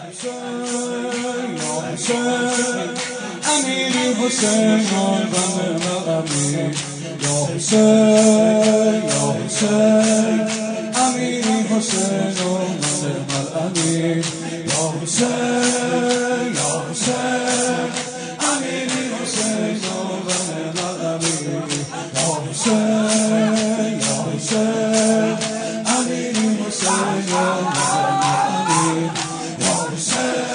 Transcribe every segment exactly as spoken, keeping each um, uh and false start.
حسین امیری حسین غم مقامی یا حسین یا حسین امیری حسین غم مقامی یا حسین یا حسین امیری حسین غم مقامی یا حسین یا حسین امیری حسین غم مقامی یا حسین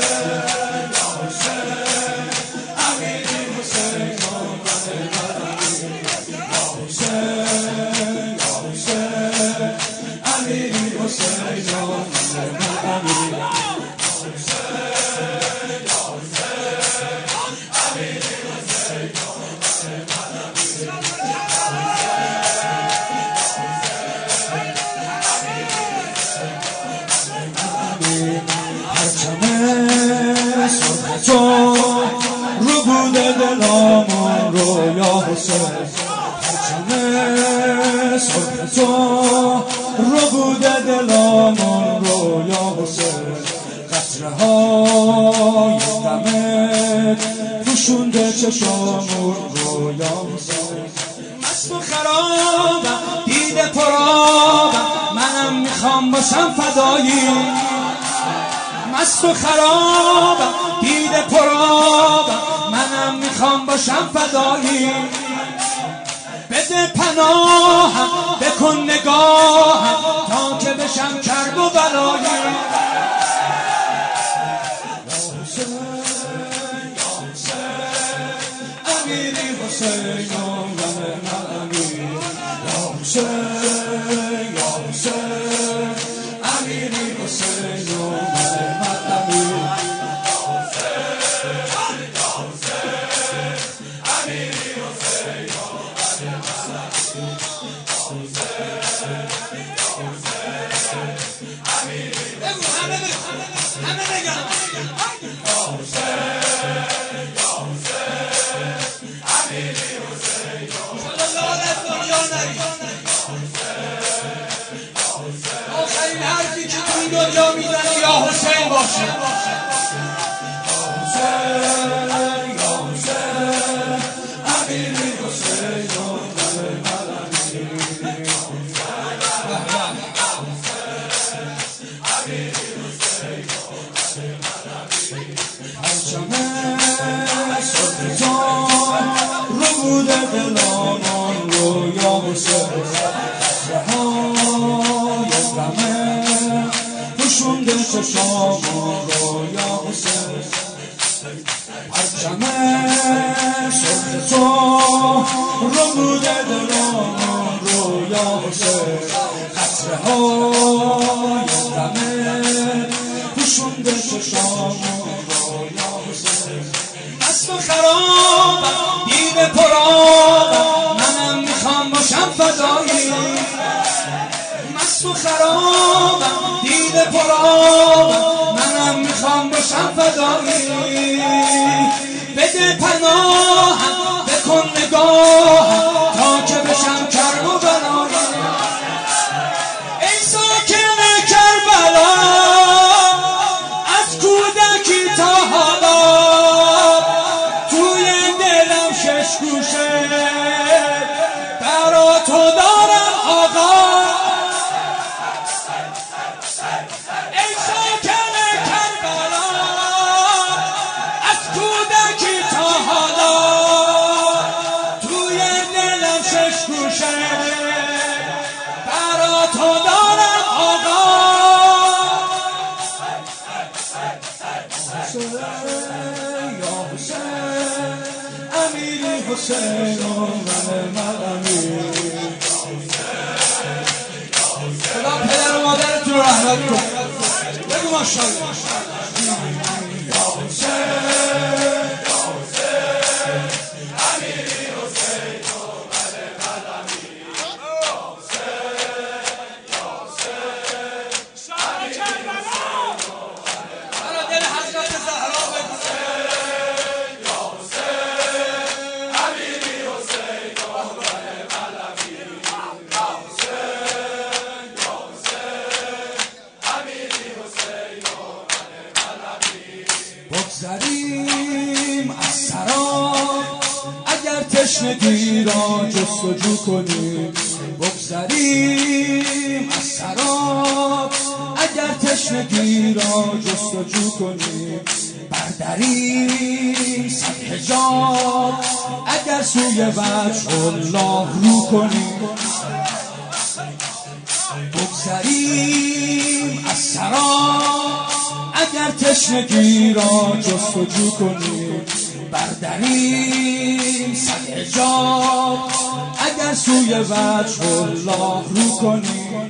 تو رو بوده دلامون رو یا حسین پرچم سرخ تو رو بوده دلامون رو یا حسین قطره های غمت پوشونده چشامون رو یا حسین مست و خرابم دیده پرابم منم میخوام باشم فدایی مست و خرابم دیده پرابم منم میخوام باشم فدایی بده پناهم بکن نگاهم تا که بشم کرب و بلایی امیری حسین غم مقامی یا حسین یا حسین امیری حسین غم مقامی آخرین حرفی که تو این دنیا میزنی یا حسین باشه حسین یا حسین امیری حسین غم مقامی پرچم سرخ تو رو بوده دلامون رو یا حسین های غمه پوشونده چشامون رو یا حسین پرچم سرخ تو رو بوده دلامون رو یا حسین قطره های غمه پوشونده چشامون رو یا حسین مست و خرابم دیده پرابم منم میخوام باشم فدایی مست و خرابم دیده پرابم منم میخوام باشم فدایی بده پناهم بکن نگاهم تا که بشم کرب و بلایی ای ساکن کربلا از کودکی تا حالا توی دلم شش گوشه برا تو دارم آقا ای ساکن کربلا از کودکی تا حالا توی دلم شش گوشه برا تو دارم آقا یا حسین امیری حسین غم مقامی خدا پدر و مادرتون رو رحمت کن بگو ماشاءالله یا حسین بگذریم از سراب اگر تشنگی را جستجو کنیم، بگذریم از سراب اگر تشنگی را جستجو کنیم، بردریم صد حجاب اگر سوی وجه الله رو کنیم، بگذریم از سراب اگر تشنگی را جستجو کنیم، بردریم صد حجاب اگر سوی وجه الله رو کنیم.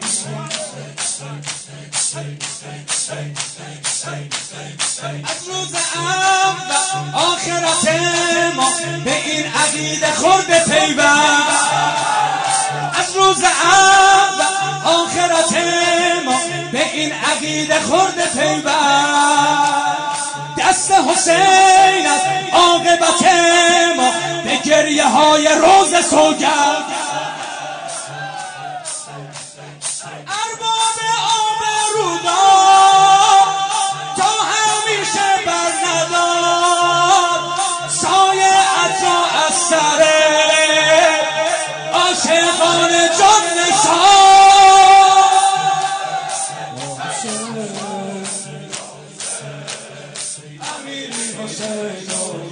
از روز اول آخرت ما به این عقیده خورده پیوست، از روز اول آخرت ما به این عقیده خورده پیوست، دست حسین از عاقبت ما به گریه های روز سوگند، ارباب آبرودار تا همیشه بر ندار سایه‌ات را از سر عاشقان جان نثار. امیری حسین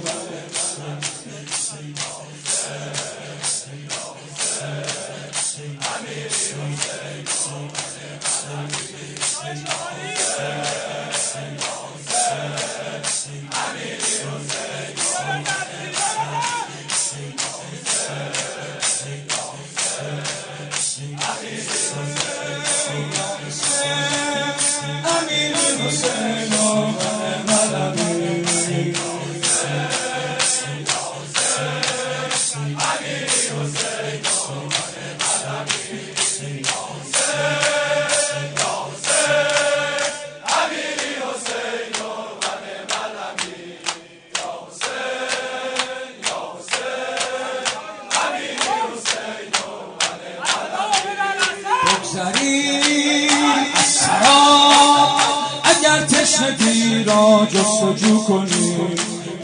بگذریم از سراب اگر تشنگی را جستجو کنیم،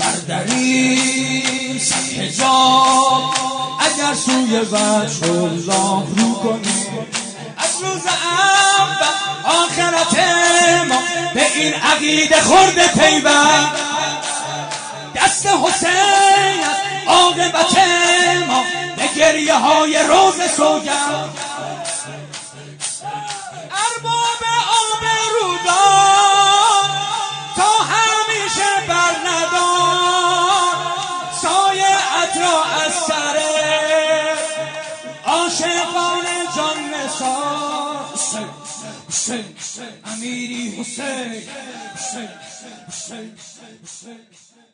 بردریم صد حجاب اگر سوی وجه الله رو کنیم، از روز اول آخرت ما به این عقیده خورده پیوست، دست حسین از عاقبت ما به گریه های روز سوگند، ارباب آبرودار تا همیشه بر ندار سایه‌ات را از سر عاشقان جان نثار. حسین حسین امیری حسین حسین حسین حسین